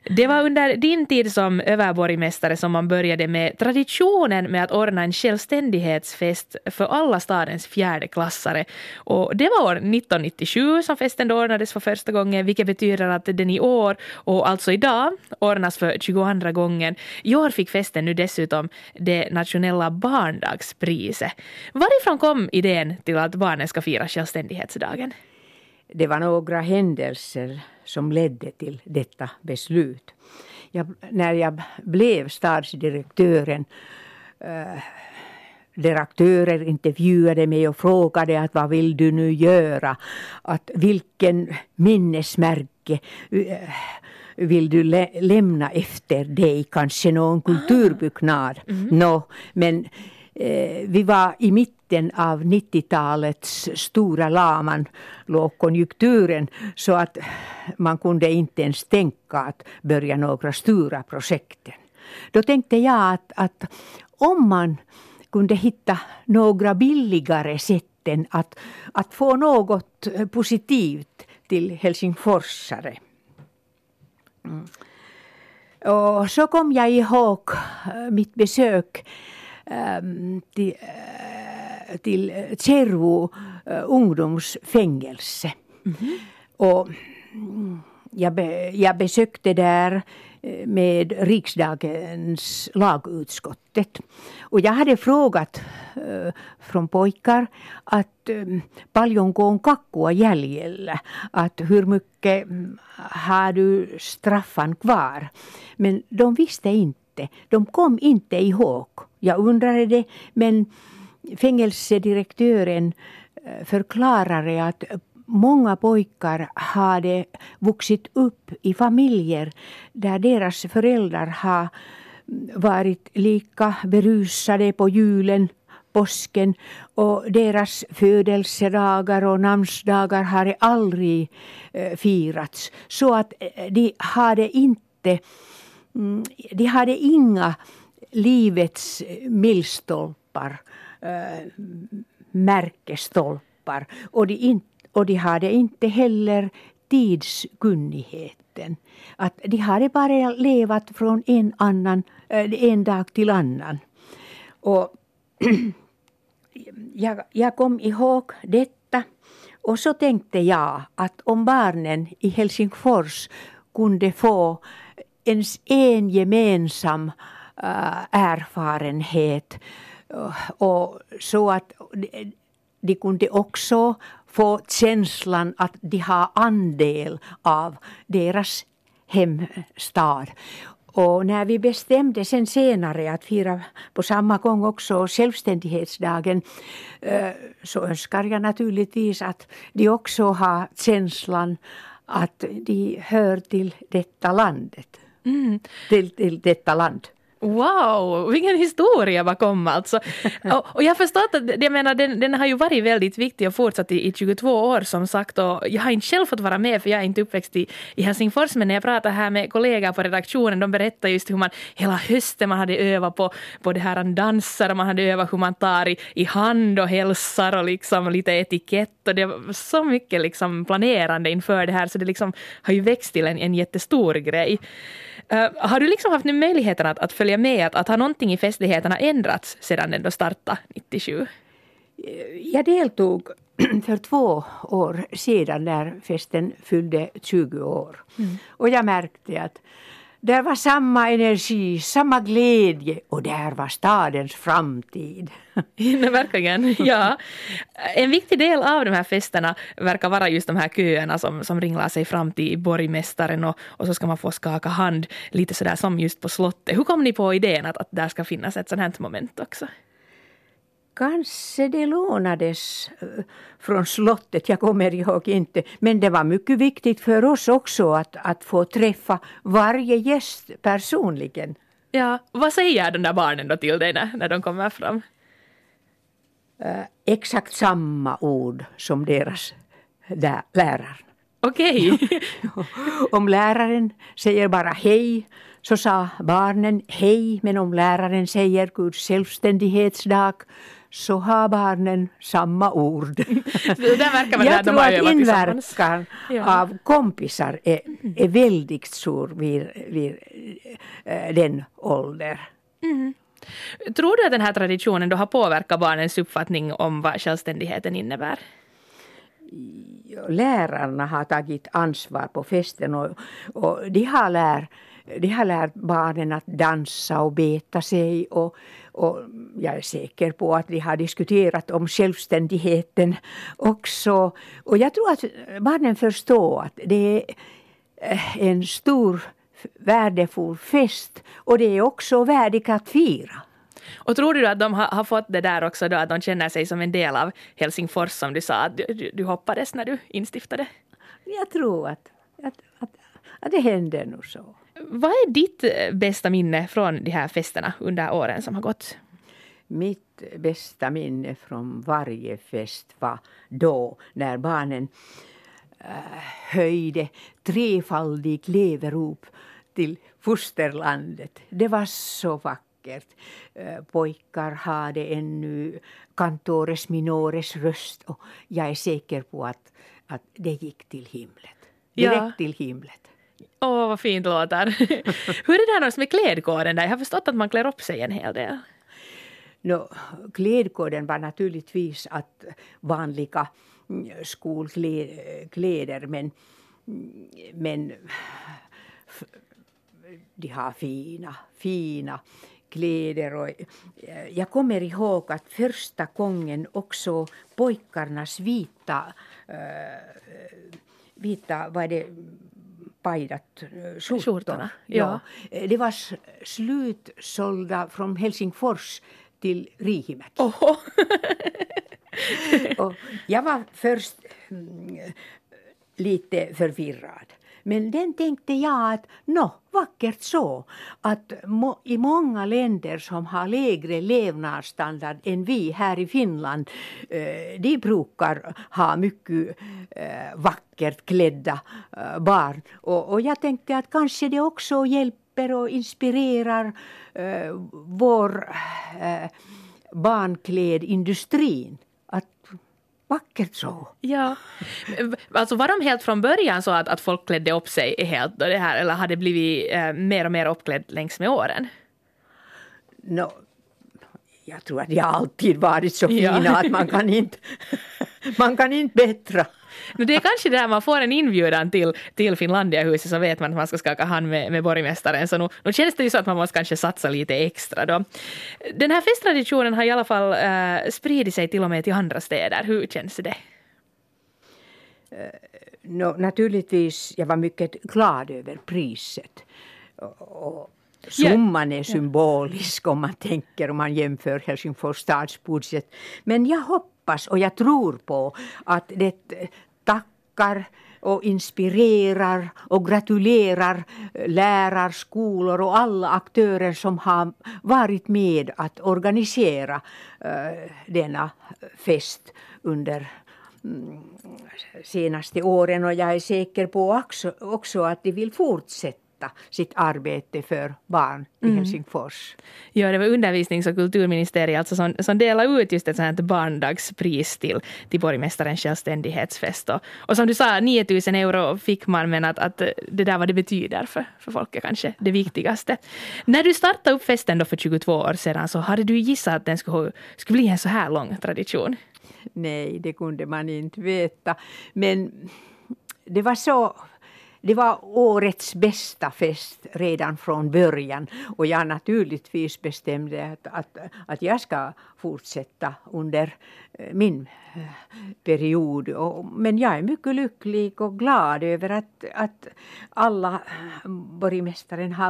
Det var under din tid som överborgmästare som man började med traditionen med att ordna en självständighetsfest för alla stadens fjärdeklassare. Och det var år 1997 som festen ordnades för första gången, vilket betyder att den i år och alltså idag ordnas för 22:a gången. I år fick festen nu dessutom det nationella barndagspriset. Varifrån kom idén till att barnen ska fira självständighetsdagen? Det var några händelser som ledde till detta beslut. När jag blev stadsdirektören, direktörer intervjuade mig och frågade att vad vill du nu göra? Att vilken minnesmärke vill du lämna efter dig? Kanske någon kulturbyggnad? Men vi var i mitten av 90-talets stora laman, lågkonjunkturen, så att man kunde inte ens tänka att börja några stora projekten. Då tänkte jag att om man kunde hitta några billigare sätten att få något positivt till helsingforsare. Och så kom jag ihåg mitt besök till Tjervo ungdomsfängelse. Och jag besökte där med riksdagens lagutskottet. Och jag hade frågat från pojkar att paljonko on kakkua jäljellä, att hur mycket har du straffan kvar? Men de visste inte, de kom inte ihåg. Jag undrade det, men fängelsedirektören förklarade att många pojkar hade vuxit upp i familjer där deras föräldrar har varit lika berusade på julen, påsken, och deras födelsedagar och namnsdagar har aldrig firats. Så att de hade inga livets milstolpar, märkesstolpar, och de hade inte heller tidskunnigheten. Att de hade bara levat från en dag till annan. Och jag kom ihåg detta, och så tänkte jag att om barnen i Helsingfors kunde få ens en gemensam erfarenhet, och så att de kunde också få känslan att de har andel av deras hemstad. Och när vi bestämde sen senare att fira på samma gång också självständighetsdagen, så önskar jag naturligtvis att de också har känslan att de hör till detta landet. Till detta land. Wow, vilken historia bakom alltså. Och jag förstår att jag menar, den har ju varit väldigt viktig och fortsatt i 22 år som sagt. Och jag har inte själv fått vara med, för jag är inte uppväxt i Helsingfors. Men när jag pratar här med kollegor på redaktionen, de berättar just hur man hela hösten man hade övat på det här dansar, och man hade övat hur man tar i hand och hälsar och liksom lite etikett. Och det var så mycket liksom planerande inför det här, så det liksom har ju växt till en jättestor grej. Har du liksom haft nu möjligheten att följa med, att har någonting i festligheterna ändrats sedan den då startade 97? Jag deltog för 2 år sedan när festen fyllde 20 år. Och jag märkte att där var samma energi, samma glädje, och där var stadens framtid. Verkligen, ja. En viktig del av de här festerna verkar vara just de här köerna som ringlar sig fram till borgmästaren, och så ska man få skaka hand lite sådär som just på slottet. Hur kom ni på idén att där ska finnas ett sådant här moment också? Kanske det lånades från slottet, jag kommer ihåg inte. Men det var mycket viktigt för oss också att få träffa varje gäst personligen. Ja, vad säger de där barnen då till dig när de kommer fram? Exakt samma ord som deras lärare. Okej. Om läraren säger bara hej, så sa barnen hej. Men om läraren säger Guds självständighetsdag, så har barnen samma ord. Där verkar man Jag tror att inverkan av kompisar är väldigt stor vid den åldern. Mm. Tror du att den här traditionen då har påverkat barnens uppfattning om vad självständigheten innebär? Lärarna har tagit ansvar på festen och de har lärt barnen att dansa och beta sig och jag är säker på att de har diskuterat om självständigheten också. Och jag tror att barnen förstår att det är en stor värdefull fest och det är också värdigt att fira. Och tror du att de har fått det där också då, att de känner sig som en del av Helsingfors som du sa att du hoppades när du instiftade? Jag tror att det händer nog så. Vad är ditt bästa minne från de här festerna under åren som har gått? Mitt bästa minne från varje fest var då när barnen höjde trefaldig leverop till fosterlandet. Det var så vackert. Pojkar hade ännu cantores minores röst och jag är säker på att det gick till himlet. Direkt till himlet. Åh, vad fint låtar. Hur är det här med klädkoden där? Jag har förstått att man klär upp sig en hel del. Klädkoden var naturligtvis att vanliga skolkläder men de har fina kläder och jag kommer ihåg att första gången också pojkarnas vita var det pajdat skjortorna. Ja. Det var slutsålda från Helsingfors till Riihimäki. Och jag var först lite förvirrad. Men den tänkte jag att vackert så att i många länder som har lägre levnadsstandard än vi här i Finland, de brukar ha mycket vackert klädda barn. Och jag tänkte att kanske det också hjälper och inspirerar vår barnklädindustrin. Vackert så. Ja. Alltså var de helt från början så att folk klädde upp sig helt det här, eller har det blivit mer och mer uppklädd längs med åren? Jag tror att de har alltid varit så fina att man kan inte bättra. Det är kanske där man får en inbjudan till Finlandiahuset så vet man att man ska skaka hand med borgmästaren. Så nu känns det ju så att man måste kanske satsa lite extra då. Den här festtraditionen har i alla fall spridit sig till och med till andra städer. Hur känns det? Naturligtvis, jag var mycket glad över priset. Och summan är symbolisk om man jämför Helsingfors stadsbudget. Men jag hoppas och jag tror på att det tackar och inspirerar och gratulerar lärare, skolor och alla aktörer som har varit med att organisera denna fest under senaste åren. Och jag är säker på också att de vill fortsätta sitt arbete för barn i Helsingfors. Ja, det var undervisnings- och kulturministeriet alltså som delade ut just ett sånt här barndagspris till borgmästarens självständighetsfest. Och som du sa, 9 000 euro fick man, men att det där vad det betyder för folk är kanske det viktigaste. När du startade upp festen då för 22 år sedan så hade du gissat att den skulle bli en så här lång tradition. Nej, det kunde man inte veta. Men det var så... Det var årets bästa fest redan från början och jag naturligtvis bestämde att jag ska fortsätta under min period. Men jag är mycket lycklig och glad över att alla borgmästaren har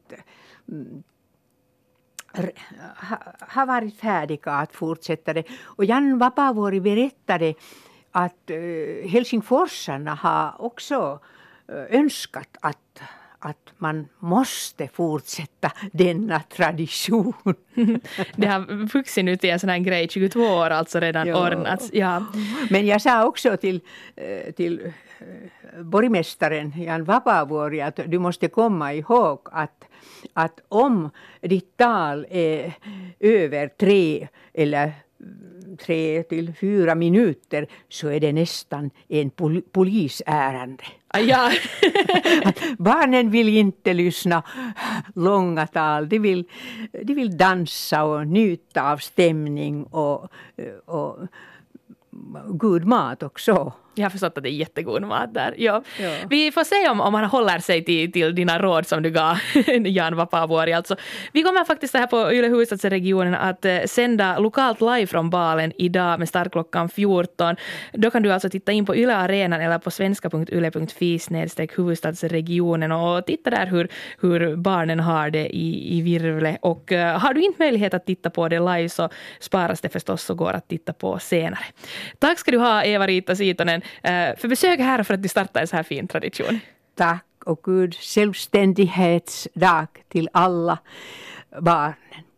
varit färdiga att fortsätta det. Och Jan Vapaavuori berättade att helsingforsarna har också önskat att man måste fortsätta denna tradition. Det har vuxit nu till en sån här grej, 22 år alltså redan ordnats. Ja. Men jag sa också till borgmästaren Jan Vapaavuori att du måste komma ihåg att om ditt tal är över 3 eller 3 till 4 minuter så är det nästan en polisärende. Ja. Barnen vill inte lyssna långa tal. De vill dansa och njuta av stämning och god mat också. Jag har förstått att det är jättegod mat där. Ja. Vi får se om han håller sig till dina råd som du gav Jan Vapaavuori. Alltså, vi kommer faktiskt här på Yle Huvudstadsregionen att sända lokalt live från Balen idag med start klockan 14. Då kan du alltså titta in på Yle Arenan eller på svenska.yle.fi/huvudstadsregionen och titta där hur barnen har det i Virvle. Och har du inte möjlighet att titta på det live så sparas det förstås och går att titta på senare. Tack ska du ha, Eva-Rita Siitonen, för besök här och för att du startar en så här fin tradition. Tack och Gud självständighetsdag till alla barnen.